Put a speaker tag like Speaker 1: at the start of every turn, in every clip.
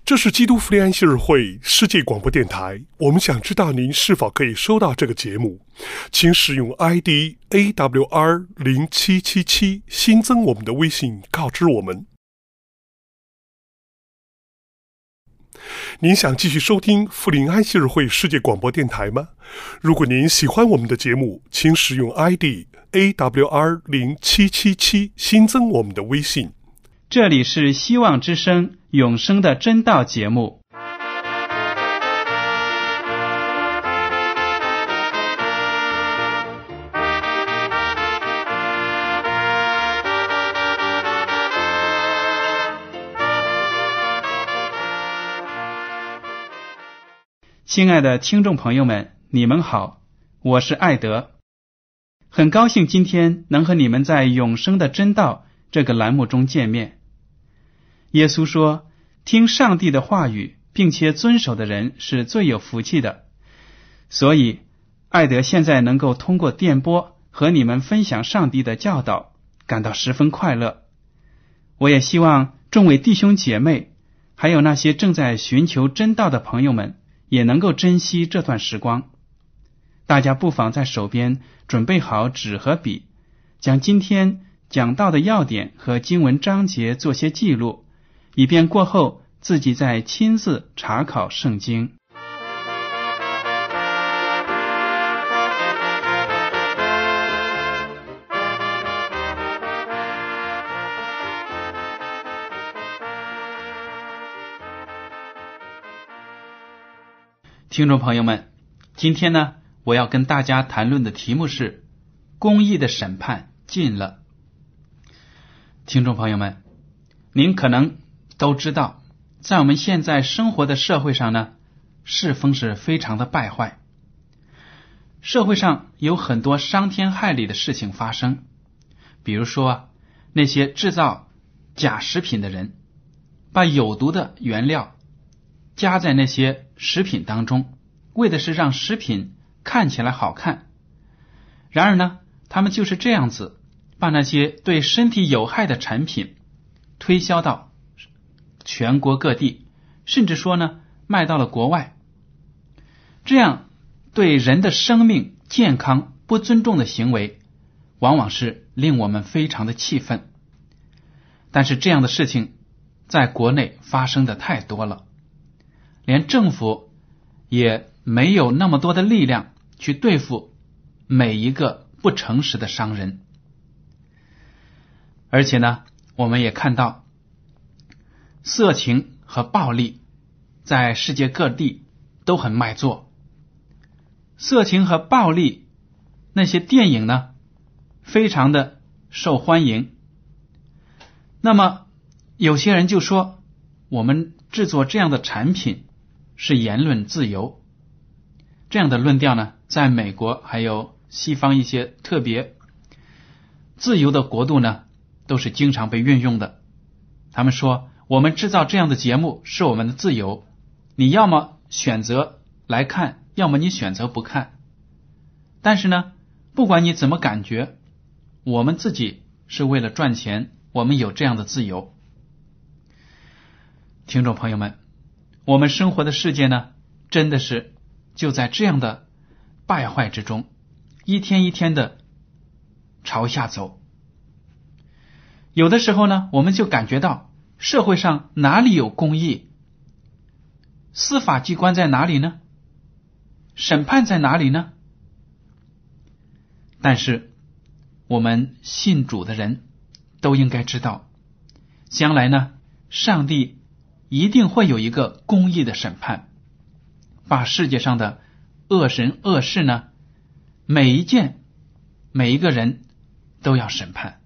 Speaker 1: 这是基督福临安息日会世界广播电台，我们想知道您是否可以收到这个节目，请使用 ID AWR0777 新增我们的微信告知我们。您想继续收听福临安息日会世界广播电台吗？如果您喜欢我们的节目，请使用 ID AWR0777 新增我们的微信。
Speaker 2: 这里是希望之声永生的真道节目。亲爱的听众朋友们，你们好，我是艾德，很高兴今天能和你们在永生的真道这个栏目中见面。耶稣说，听上帝的话语并且遵守的人是最有福气的，所以艾德现在能够通过电波和你们分享上帝的教导，感到十分快乐。我也希望众位弟兄姐妹还有那些正在寻求真道的朋友们也能够珍惜这段时光。大家不妨在手边准备好纸和笔，将今天讲到的要点和经文章节做些记录，以便过后自己再亲自查考圣经。听众朋友们，今天呢，我要跟大家谈论的题目是公义的审判近了。听众朋友们，您可能都知道，在我们现在生活的社会上呢，世风是非常的败坏。社会上有很多伤天害理的事情发生，比如说那些制造假食品的人，把有毒的原料加在那些食品当中，为的是让食品看起来好看。然而呢，他们就是这样子把那些对身体有害的产品推销到全国各地，甚至说呢，卖到了国外。这样对人的生命健康不尊重的行为，往往是令我们非常的气愤。但是这样的事情在国内发生的太多了，连政府也没有那么多的力量去对付每一个不诚实的商人。而且呢，我们也看到色情和暴力在世界各地都很卖座。色情和暴力那些电影呢，非常的受欢迎。那么有些人就说，我们制作这样的产品是言论自由。这样的论调呢，在美国还有西方一些特别自由的国度呢，都是经常被运用的。他们说，我们制造这样的节目是我们的自由，你要么选择来看，要么你选择不看。但是呢，不管你怎么感觉，我们自己是为了赚钱，我们有这样的自由。听众朋友们，我们生活的世界呢，真的是就在这样的败坏之中，一天一天的朝下走。有的时候呢，我们就感觉到社会上哪里有公义？司法机关在哪里呢？审判在哪里呢？但是我们信主的人都应该知道，将来呢，上帝一定会有一个公义的审判，把世界上的恶神恶事呢，每一件每一个人都要审判。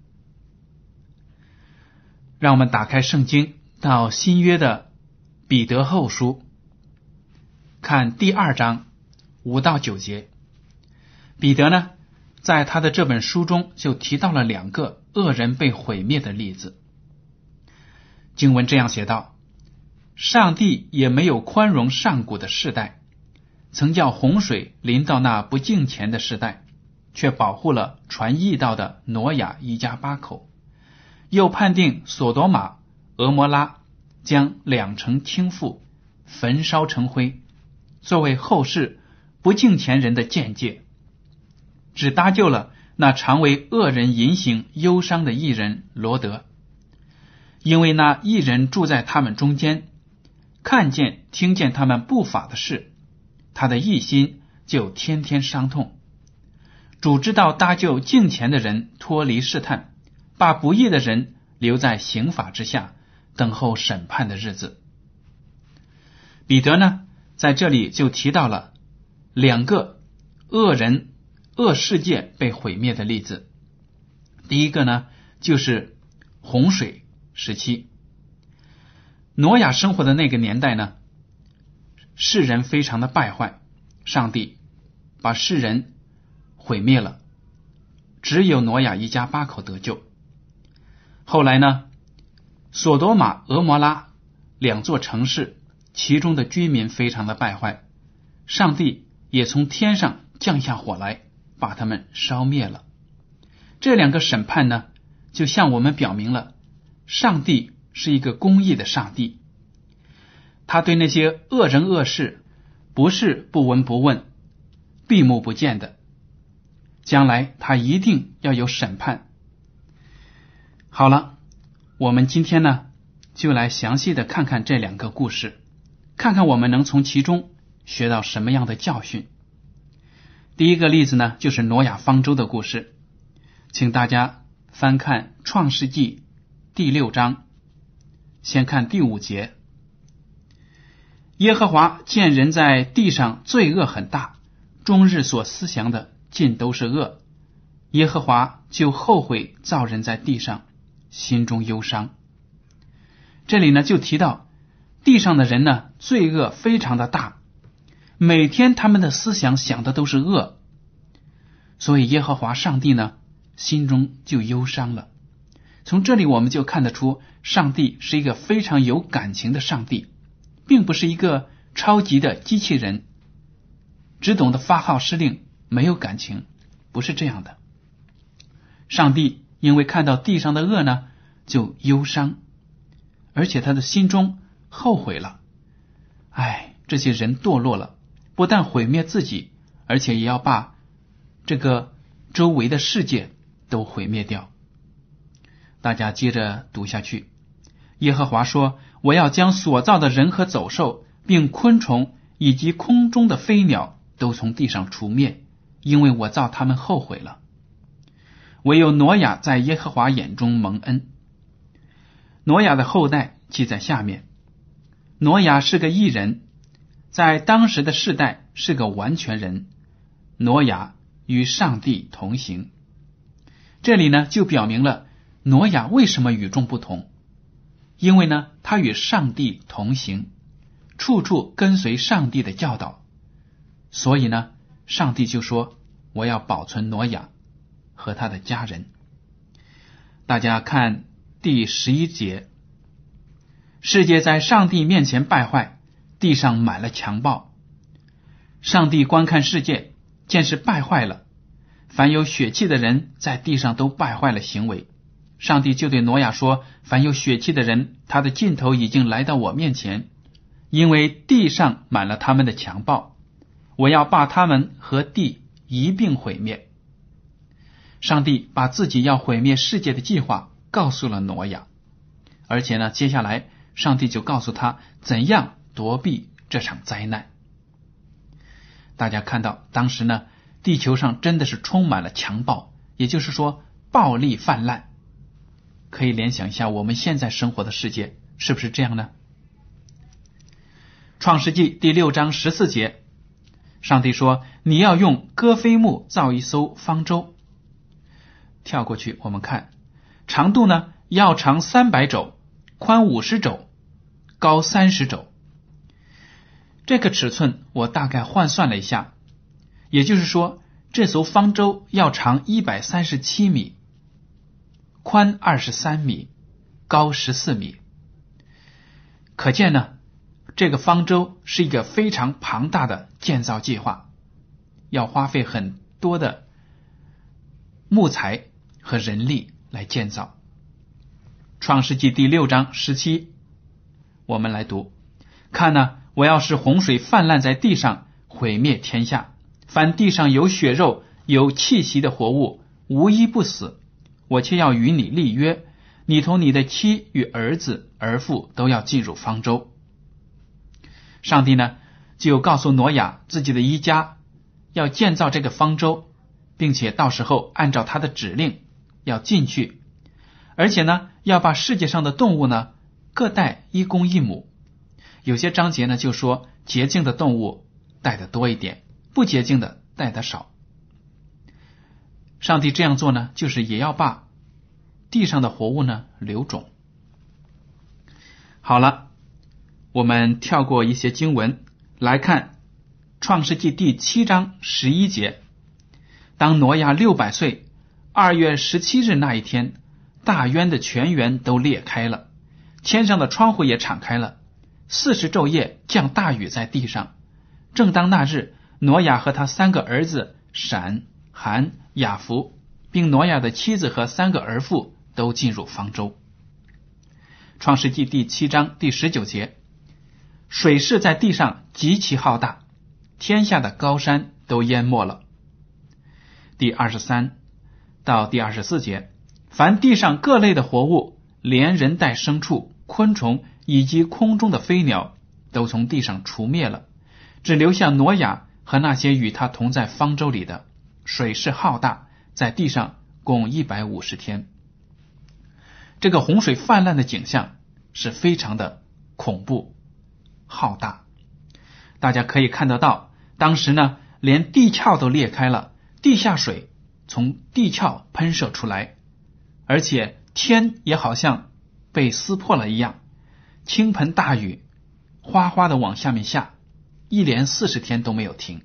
Speaker 2: 让我们打开圣经到新约的彼得后书，看第2章5到9节。彼得呢，在他的这本书中就提到了2个恶人被毁灭的例子。经文这样写道，上帝也没有宽容上古的世代，曾叫洪水临到那不敬虔的世代，却保护了传义道的挪亚一家8口，又判定索多玛、俄摩拉将2城倾覆，焚烧成灰，作为后世不敬虔人的鉴戒，只搭救了那常为恶人引醒忧伤的义人罗德。因为那义人住在他们中间，看见听见他们不法的事，他的义心就天天伤痛。主知道搭救敬虔的人脱离试探，把不义的人留在刑罚之下，等候审判的日子。彼得呢，在这里就提到了2个恶人、恶世界被毁灭的例子。第一个呢，就是洪水时期。挪亚生活的那个年代呢，世人非常的败坏，上帝把世人毁灭了，只有挪亚一家8口得救。后来呢，索多玛、俄摩拉2座城市，其中的居民非常的败坏，上帝也从天上降下火来，把他们烧灭了。这2个审判呢，就向我们表明了上帝是一个公义的上帝，他对那些恶人恶事不是不闻不问、闭目不见的，将来他一定要有审判。好了，我们今天呢，就来详细的看看这2个故事，看看我们能从其中学到什么样的教训。第一个例子呢，就是挪亚方舟的故事，请大家翻看创世纪第6章，先看第5节。耶和华见人在地上罪恶很大，终日所思想的尽都是恶，耶和华就后悔造人在地上，心中忧伤。这里呢，就提到地上的人呢，罪恶非常的大，每天他们的思想想的都是恶，所以耶和华上帝呢，心中就忧伤了。从这里我们就看得出，上帝是一个非常有感情的上帝，并不是一个超级的机器人，只懂得发号施令，没有感情，不是这样的。上帝因为看到地上的恶呢，就忧伤，而且他的心中后悔了。这些人堕落了，不但毁灭自己，而且也要把这个周围的世界都毁灭掉。大家接着读下去。耶和华说，我要将所造的人和走兽，并昆虫以及空中的飞鸟都从地上除灭，因为我造他们后悔了。唯有挪亚在耶和华眼中蒙恩。挪亚的后代记在下面。挪亚是个义人，在当时的世代是个完全人。挪亚与上帝同行。这里呢，就表明了挪亚为什么与众不同，因为呢，他与上帝同行，处处跟随上帝的教导，所以呢，上帝就说，我要保存挪亚和他的家人。大家看第11节，世界在上帝面前败坏，地上满了强暴。上帝观看世界，见是败坏了，凡有血气的人在地上都败坏了行为。上帝就对挪亚说，凡有血气的人，他的尽头已经来到我面前，因为地上满了他们的强暴，我要把他们和地一并毁灭。上帝把自己要毁灭世界的计划告诉了挪亚，而且呢，接下来上帝就告诉他怎样躲避这场灾难。大家看到当时呢，地球上真的是充满了强暴，也就是说暴力泛滥。可以联想一下我们现在生活的世界是不是这样呢？创世纪第6章14节，上帝说，你要用戈菲木造一艘方舟。跳过去我们看，长度呢要长300肘，宽50肘，高30肘。这个尺寸我大概换算了一下，也就是说这艘方舟要长137米，宽23米，高14米。可见呢，这个方舟是一个非常庞大的建造计划，要花费很多的木材和人力来建造。创世纪第6章17， 我们来读，看哪，我要使洪水泛滥在地上，毁灭天下，凡地上有血肉有气息的活物，无一不死。我却要与你立约，你同你的妻与儿子儿妇都要进入方舟。上帝呢就告诉挪亚自己的一家要建造这个方舟，并且到时候按照他的指令要进去，而且呢要把世界上的动物呢各带1公1母。有些章节呢就说洁净的动物带的多一点，不洁净的带的少。上帝这样做呢，就是也要把地上的活物呢留种。好了，我们跳过一些经文来看创世纪第7章11节。当挪亚600岁2月17日那一天，大渊的泉源都裂开了，天上的窗户也敞开了，40昼夜降大雨在地上。正当那日，挪亚和他3个儿子闪、含、雅弗，并挪亚的妻子和3个儿妇都进入方舟。创世纪第7章第19节，水势在地上极其浩大，天下的高山都淹没了。第23到第24节，凡地上各类的活物，连人带牲畜、昆虫以及空中的飞鸟，都从地上除灭了，只留下挪亚和那些与他同在方舟里的。水势浩大，在地上共150天。这个洪水泛滥的景象是非常的恐怖浩大，大家可以看得到，当时呢连地壳都裂开了，地下水从地壳喷射出来，而且天也好像被撕破了一样，倾盆大雨哗哗的往下面下，一连40天都没有停。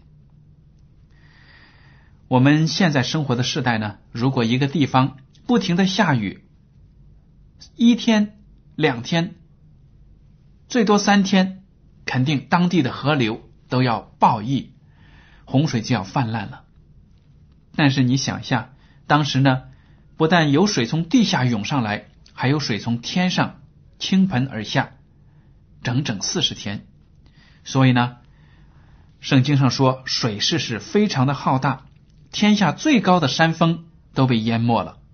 Speaker 2: 我们现在生活的时代呢，如果一个地方不停的下雨，1天2天最多3天，肯定当地的河流都要暴溢，洪水就要泛滥了。但是你想一下，当时呢不但有水从地下涌上来，还有水从天上倾盆而下，整整40天。所以呢圣经上说水势是非常的浩大，天下最高的山峰都被淹没了。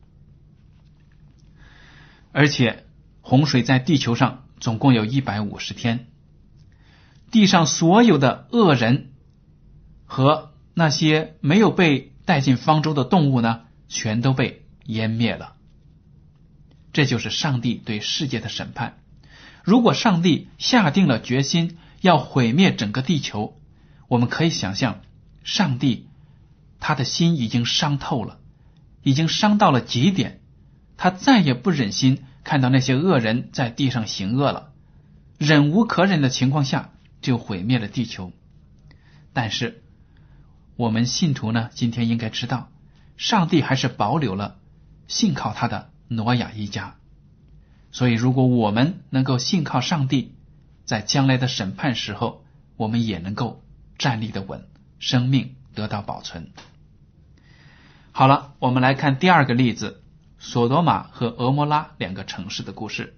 Speaker 2: 而且洪水在地球上总共有150天，地上所有的恶人和那些没有被带进方舟的动物呢，全都被湮灭了。这就是上帝对世界的审判。如果上帝下定了决心要毁灭整个地球，我们可以想象上帝他的心已经伤透了，已经伤到了极点，他再也不忍心看到那些恶人在地上行恶了，忍无可忍的情况下就毁灭了地球。但是我们信徒呢，今天应该知道，上帝还是保留了信靠他的挪亚一家。所以如果我们能够信靠上帝，在将来的审判时候，我们也能够站立得稳，生命得到保存。好了，我们来看第二个例子，索多玛和俄摩拉2个城市的故事。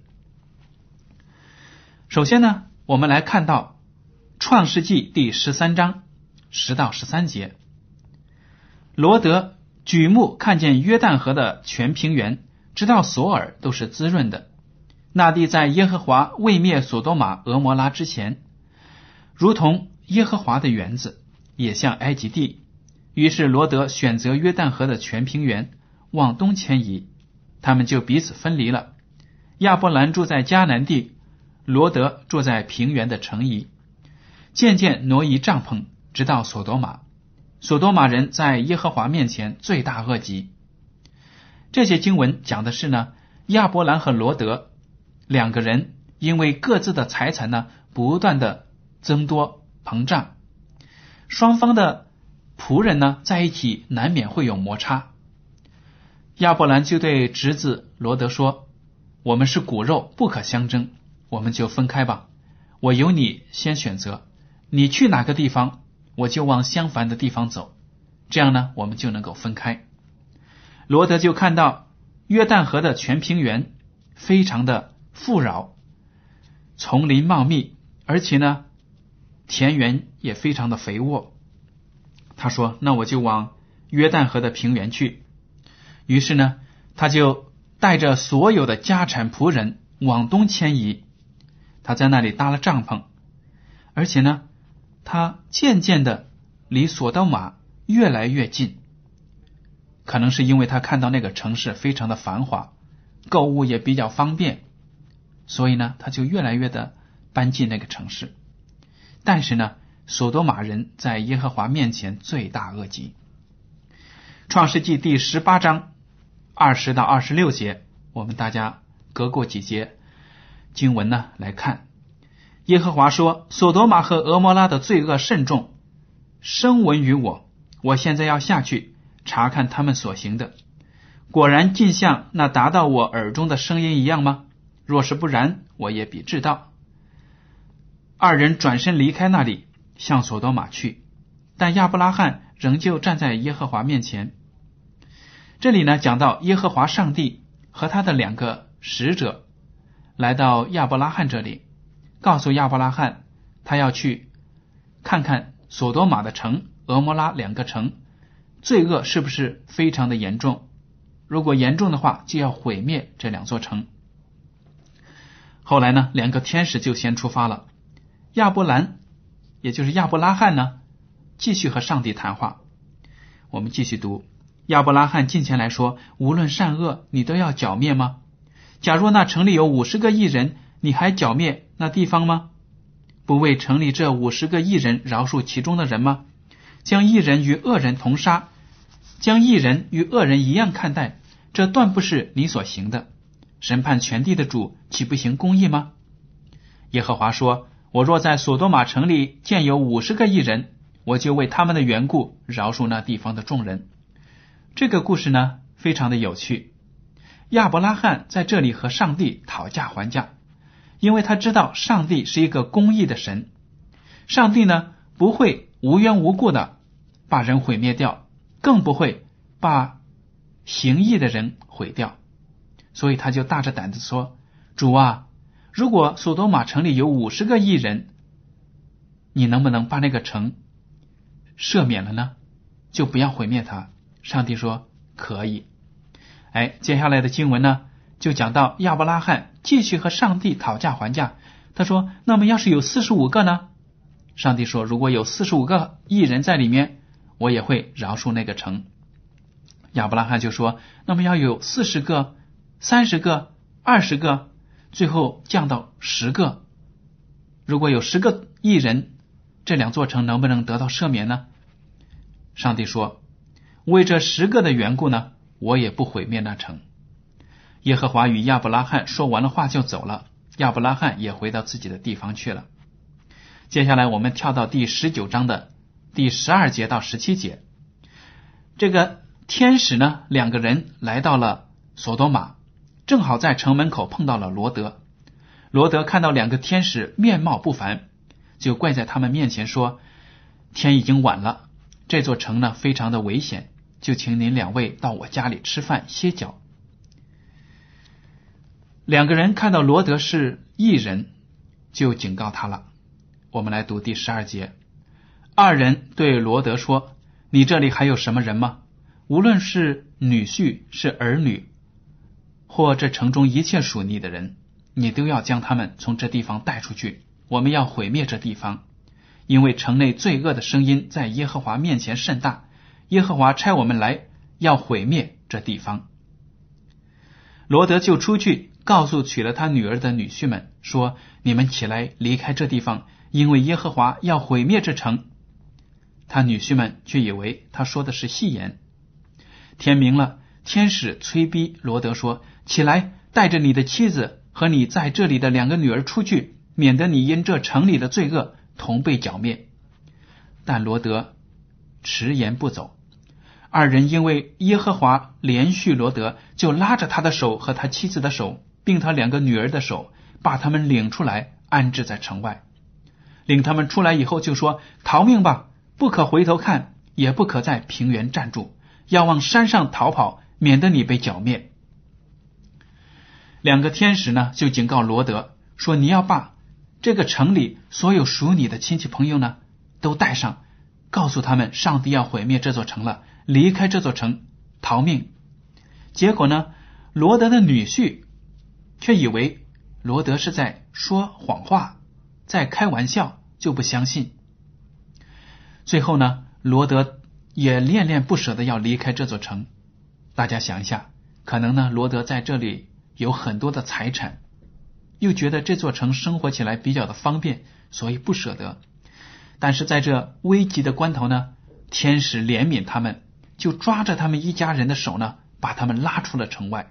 Speaker 2: 首先呢，我们来看到创世纪第13章10到13节。罗德举目看见约旦河的全平原，直到索尔都是滋润的。那地在耶和华未灭索多玛俄摩拉之前，如同耶和华的园子，也像埃及地。于是罗德选择约旦河的全平原，往东迁移，他们就彼此分离了。亚伯兰住在迦南地，罗德住在平原的城邑，渐渐挪移帐篷，直到索多玛。索多玛人在耶和华面前罪大恶极。这些经文讲的是呢，亚伯兰和罗德2个人因为各自的财产呢不断的增多膨胀，双方的仆人呢在一起难免会有摩擦。亚伯兰就对侄子罗德说，我们是骨肉，不可相争，我们就分开吧，我由你先选择，你去哪个地方，我就往相反的地方走，这样呢我们就能够分开。罗德就看到约旦河的全平原非常的富饶， 丛林茂密，而且呢田园也非常的肥沃。他说那我就往约旦河的平原去。于是呢他就带着所有的家产仆人往东迁移，他在那里搭了帐篷，而且呢他渐渐的离索多玛越来越近。可能是因为他看到那个城市非常的繁华，购物也比较方便，所以呢他就越来越的搬进那个城市。但是呢索多玛人在耶和华面前罪大恶极。创世纪第18章20到26节，我们大家隔过几节经文呢来看。耶和华说，索多玛和俄摩拉的罪恶甚重，声闻于我，我现在要下去查看他们所行的，果然尽像那达到我耳中的声音一样吗？若是不然，我也必知道。二人转身离开那里，向索多玛去，但亚伯拉罕仍旧站在耶和华面前。这里呢讲到耶和华上帝和他的2个使者来到亚伯拉罕这里，告诉亚伯拉罕他要去看看索多玛的城、俄摩拉2个城罪恶是不是非常的严重，如果严重的话就要毁灭这2座城。后来呢2个天使就先出发了，亚伯兰也就是亚伯拉罕呢继续和上帝谈话。我们继续读，亚伯拉罕近前来说，无论善恶你都要剿灭吗？假若那城里有50个义人，你还剿灭那地方吗？不为城里这50个义人饶恕其中的人吗？将义人与恶人同杀，将义人与恶人一样看待，这断不是你所行的。审判全地的主岂不行公义吗？耶和华说，我若在索多玛城里见有50个义人，我就为他们的缘故饶恕那地方的众人。这个故事呢非常的有趣。亚伯拉罕在这里和上帝讨价还价，因为他知道上帝是一个公义的神，上帝呢不会无缘无故的把人毁灭掉，更不会把行义的人毁掉。所以他就大着胆子说，主啊，如果索多玛城里有50个义人，你能不能把那个城赦免了呢？就不要毁灭它。上帝说可以。接下来的经文呢就讲到亚伯拉罕继续和上帝讨价还价。他说，那么要是有45个呢？上帝说，如果有45个义人在里面，我也会饶恕那个城。亚伯拉罕就说，那么要有40个、30个、20个，最后降到10个。如果有10个义人，这2座城能不能得到赦免呢？上帝说，为这10个的缘故呢，我也不毁灭那城。耶和华与亚伯拉罕说完了话就走了，亚伯拉罕也回到自己的地方去了。接下来我们跳到第19章的第12节到17节。这个天使呢2个人来到了索多玛，正好在城门口碰到了罗德。罗德看到2个天使面貌不凡，就跪在他们面前说，天已经晚了，这座城呢非常的危险，就请您2位到我家里吃饭歇脚。2个人看到罗德是义人，就警告他了。我们来读第12节。2人对罗德说，你这里还有什么人吗？无论是女婿是儿女，或这城中一切属你的人，你都要将他们从这地方带出去，我们要毁灭这地方，因为城内罪恶的声音在耶和华面前甚大，耶和华差我们来要毁灭这地方。罗德就出去告诉娶了他女儿的女婿们说，你们起来离开这地方，因为耶和华要毁灭这城。他女婿们却以为他说的是戏言。天明了，天使催逼罗德说，起来，带着你的妻子和你在这里的2个女儿出去，免得你因这城里的罪恶同被剿灭。但罗德迟延不走。2人因为耶和华连续罗德，就拉着他的手和他妻子的手，并他2个女儿的手，把他们领出来，安置在城外。领他们出来以后就说，逃命吧，不可回头看，也不可在平原站住，要往山上逃跑，免得你被剿灭。2个天使呢就警告罗德说，你要把这个城里所有属你的亲戚朋友呢都带上，告诉他们上帝要毁灭这座城了，离开这座城逃命。结果呢，罗德的女婿却以为罗德是在说谎话，在开玩笑，就不相信。最后呢，罗德也恋恋不舍的要离开这座城。大家想一下，可能呢，罗德在这里有很多的财产，又觉得这座城生活起来比较的方便，所以不舍得。但是在这危急的关头呢，天使怜悯他们，就抓着他们一家人的手呢，把他们拉出了城外。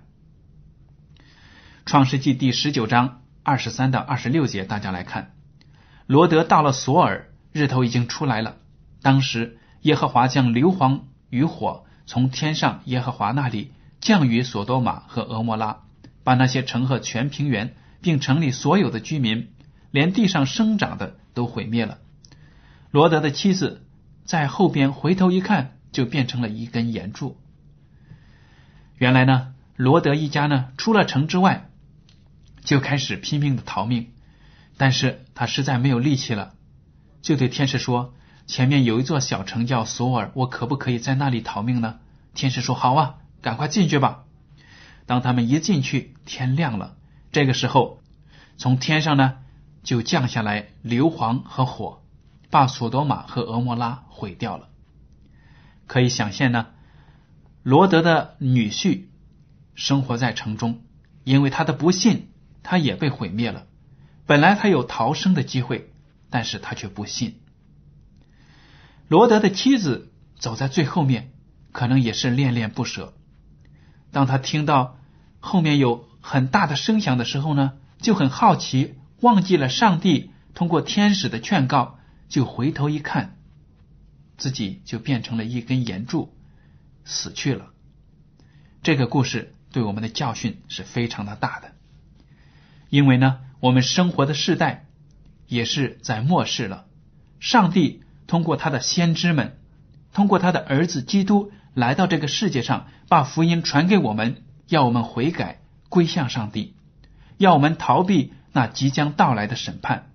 Speaker 2: 创世纪第19章23到26节，大家来看。罗德到了索尔，日头已经出来了。当时耶和华将硫磺与火从天上耶和华那里降于索多玛和俄摩拉，把那些城和全平原并城里所有的居民，连地上生长的都毁灭了。罗德的妻子在后边回头一看，就变成了一根岩柱。原来呢，罗德一家呢出了城之外，就开始拼命的逃命，但是他实在没有力气了，就对天使说，前面有一座小城叫索尔，我可不可以在那里逃命呢？天使说，好啊，赶快进去吧。当他们一进去，天亮了。这个时候从天上呢就降下来硫磺和火，把索多玛和俄摩拉毁掉了。可以想象呢，罗德的女婿生活在城中，因为他的不信，他也被毁灭了。本来他有逃生的机会，但是他却不信。罗德的妻子走在最后面，可能也是恋恋不舍。当他听到后面有很大的声响的时候呢，就很好奇，忘记了上帝通过天使的劝告，就回头一看，自己就变成了一根岩柱，死去了。这个故事对我们的教训是非常的大的，因为呢，我们生活的世代也是在末世了。上帝通过他的先知们，通过他的儿子基督来到这个世界上，把福音传给我们，要我们悔改归向上帝，要我们逃避那即将到来的审判。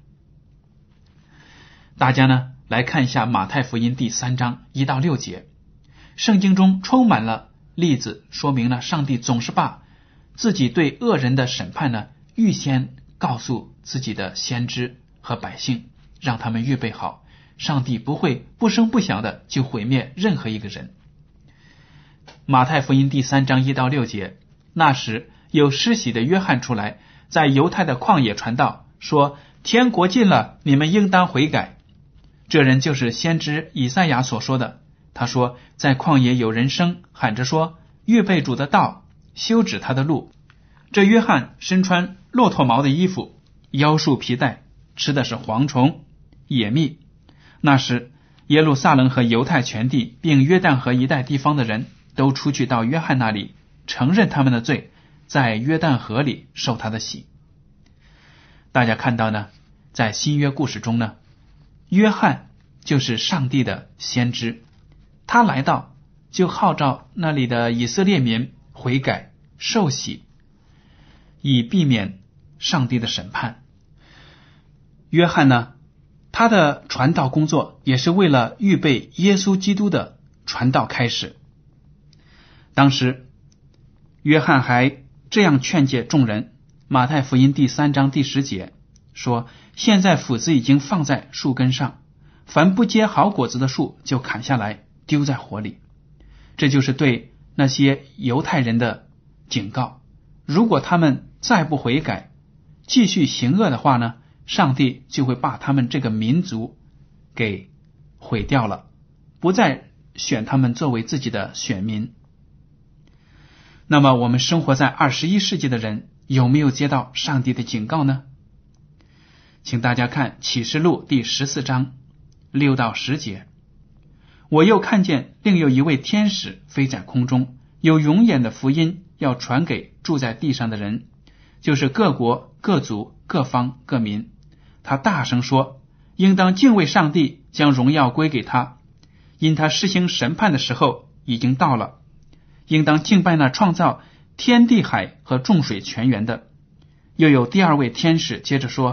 Speaker 2: 大家呢来看一下马太福音第3章1到6节。圣经中充满了例子，说明了上帝总是把自己对恶人的审判呢预先告诉自己的先知和百姓，让他们预备好，上帝不会不声不响的就毁灭任何一个人。马太福音第3章1到6节，那时有施洗的约翰出来，在犹太的旷野传道，说，天国近了，你们应当悔改。这人就是先知以赛亚所说的，他说，在旷野有人声喊着说，预备主的道，修直他的路。这约翰身穿骆驼毛的衣服，腰束皮带，吃的是蝗虫野蜜。那时耶路撒冷和犹太全地并约旦河一带地方的人都出去到约翰那里，承认他们的罪，在约旦河里受他的洗。大家看到呢，在新约故事中呢，约翰就是上帝的先知，他来到就号召那里的以色列民悔改受洗，以避免上帝的审判。约翰呢，他的传道工作也是为了预备耶稣基督的传道开始。当时约翰还这样劝诫众人，马太福音第3章第10节说，现在斧子已经放在树根上，凡不结好果子的树就砍下来丢在火里。这就是对那些犹太人的警告，如果他们再不悔改，继续行恶的话呢，上帝就会把他们这个民族给毁掉了，不再选他们作为自己的选民。那么我们生活在21世纪的人，有没有接到上帝的警告呢？请大家看启示录第14章6到10节。我又看见另有一位天使飞在空中，有永远的福音要传给住在地上的人，就是各国各族各方各民。他大声说，应当敬畏上帝，将荣耀归给他，因他施行审判的时候已经到了。应当敬拜那创造天地海和众水泉源的。又有第二位天使接着说，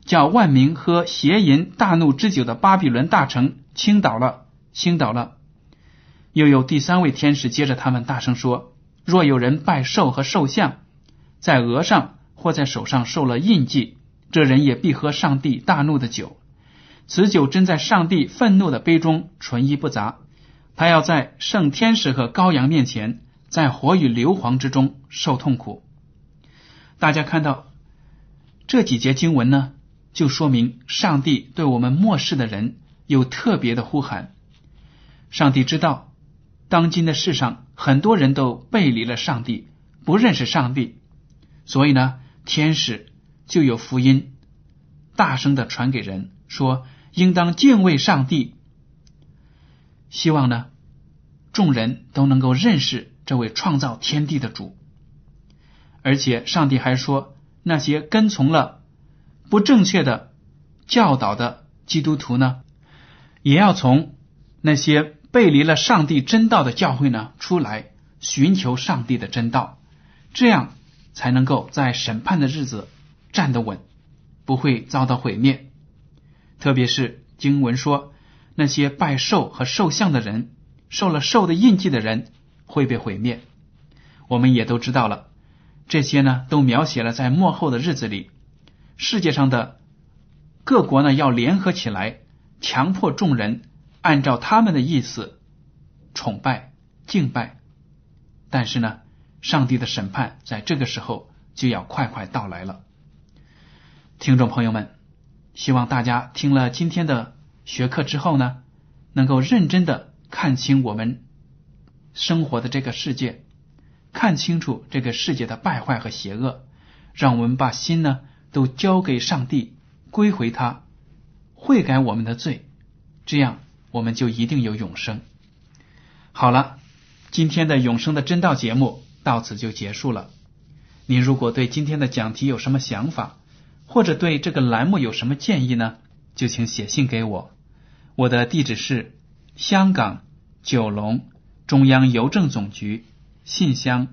Speaker 2: 叫万民喝邪淫大怒之酒的巴比伦大城倾倒了。又有第3位天使接着他们大声说，若有人拜兽和兽像，在额上或在手上受了印记，这人也必喝上帝大怒的酒，此酒真在上帝愤怒的杯中，纯一不杂。他要在圣天使和羔羊面前，在火与硫磺之中受痛苦。大家看到这几节经文呢，就说明上帝对我们末世的人有特别的呼喊。上帝知道当今的世上很多人都背离了上帝，不认识上帝，所以呢，天使就有福音大声的传给人，说应当敬畏上帝。希望呢，众人都能够认识这位创造天地的主。而且上帝还说，那些跟从了不正确的教导的基督徒呢，也要从那些背离了上帝真道的教会呢出来，寻求上帝的真道，这样才能够在审判的日子站得稳，不会遭到毁灭。特别是经文说，那些拜兽和兽像的人，受了兽的印记的人会被毁灭。我们也都知道了，这些呢都描写了在末后的日子里，世界上的各国呢要联合起来，强迫众人按照他们的意思崇拜敬拜。但是呢，上帝的审判在这个时候就要快快到来了。听众朋友们，希望大家听了今天的学课之后呢，能够认真的看清我们生活的这个世界，看清楚这个世界的败坏和邪恶，让我们把心呢都交给上帝，归回他，悔改我们的罪，这样我们就一定有永生。好了，今天的永生的真道节目到此就结束了。您如果对今天的讲题有什么想法，或者对这个栏目有什么建议呢，就请写信给我。我的地址是香港九龙中央邮政总局信箱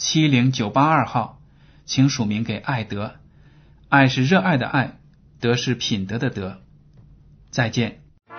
Speaker 2: 70982号，请署名给爱德。爱是热爱的爱，德是品德的德。再见。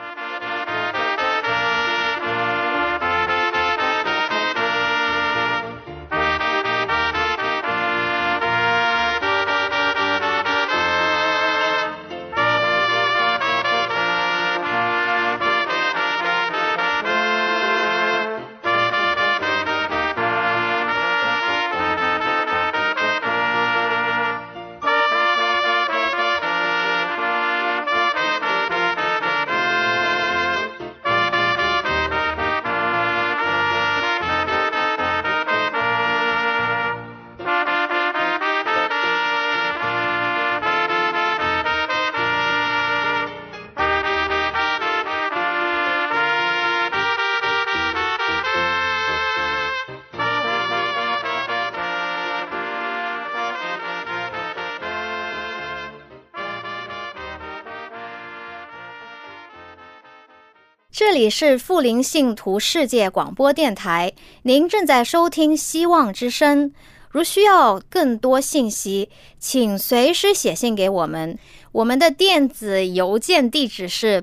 Speaker 3: 这里是富林信徒世界广播电台，您正在收听希望之声。如需要更多信息，请随时写信给我们。我们的电子邮件地址是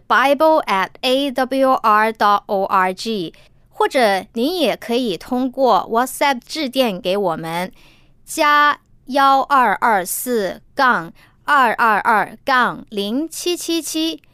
Speaker 3: bible@awr.org， 或者您也可以通过 WhatsApp 致电给我们，加1224-222-0777